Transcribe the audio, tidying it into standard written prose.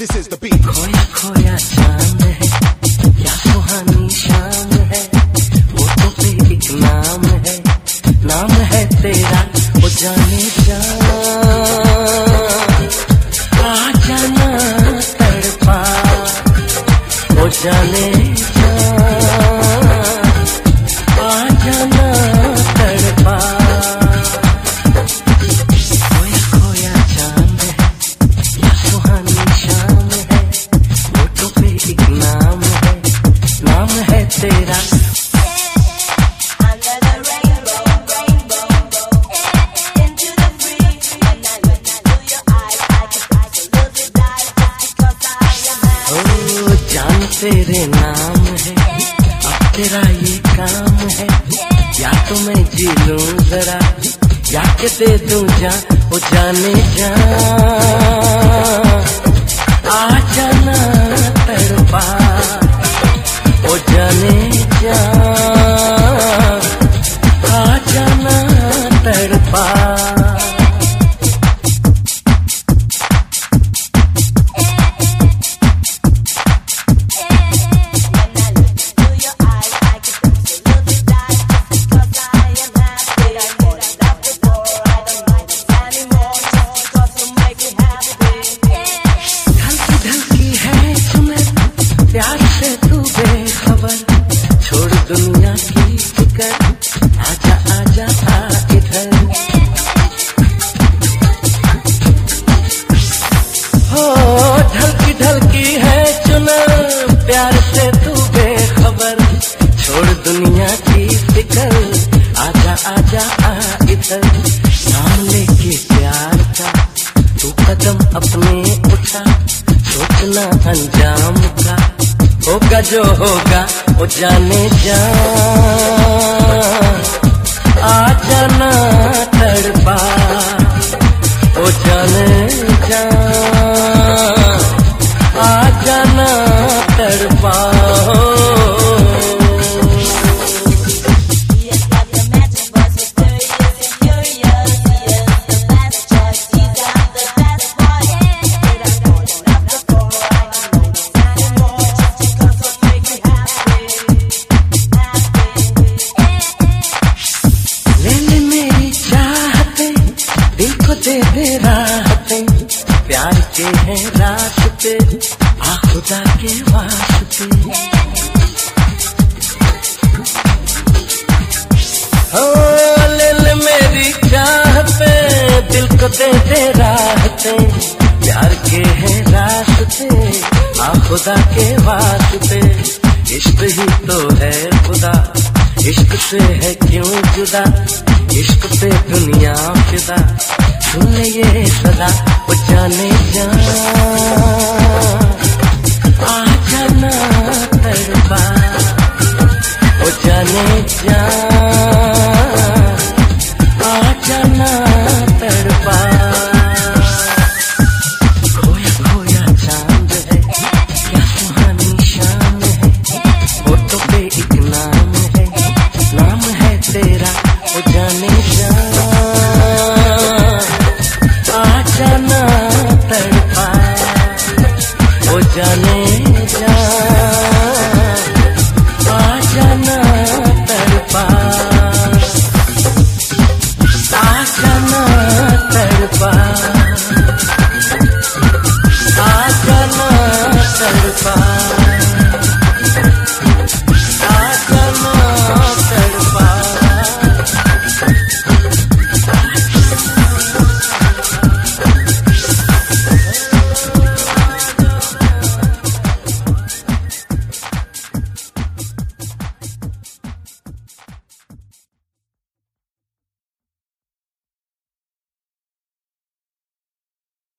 This is the beat. खोया खोया चांद है, क्या सुहानी शाम है, वो तो पे एक नाम है तेरा, वो जाने जा, आ जाना तड़पा, वो जाने जा, आ जाना तड़पा। खोया खोया चांद है, क्या सुहानी शाम है, वो तो पे एक नाम है तेरा। जान तेरे नाम है, अब तेरा ये काम है, या तो मैं जी लूं जरा, या के दे दूं जान, वो जाने जा, आ जाना तड़पा, वो जाने जा, आ जाना तड़पा। प्यार से तू बेखबर, छोड़ दुनिया की फिक्र, आजा आजा आ इधर। हो ढलकी ढलकी है चुनर, प्यार से तू बेखबर, छोड़ दुनिया की फिक्र, आजा आजा आ इधर। नाम लेके प्यार का तू कदम अपने उठा, सोचना अंजाम का, होगा जो होगा वो जाने जा, आ जाना तड़पा, वो जाने जा, आ जाना तड़पा। दे दे राहतें, प्यार के हैं रास्ते, आ खुदा के वास्ते। हो ले ले मेरी चाहतें, दिल को दे दे राहतें, प्यार के हैं रास्ते, आ खुदा के वास्ते। इश्क ही तो है खुदा, इश्क से है क्यों जुदा, इश्क पे दुनिया फिदा, सुन ये सदा, वो जाने जा, आ जाना तड़पा, वो जाने जा, आ जाना तड़पा। खोया खोया चांद है, क्या सुहानी शाम है, वो तो पे एक नाम है तेरा, वो जाने जा, आ जाना तड़पा, वो जाने जा, आ जाना तड़पा, आ जाना तड़पा।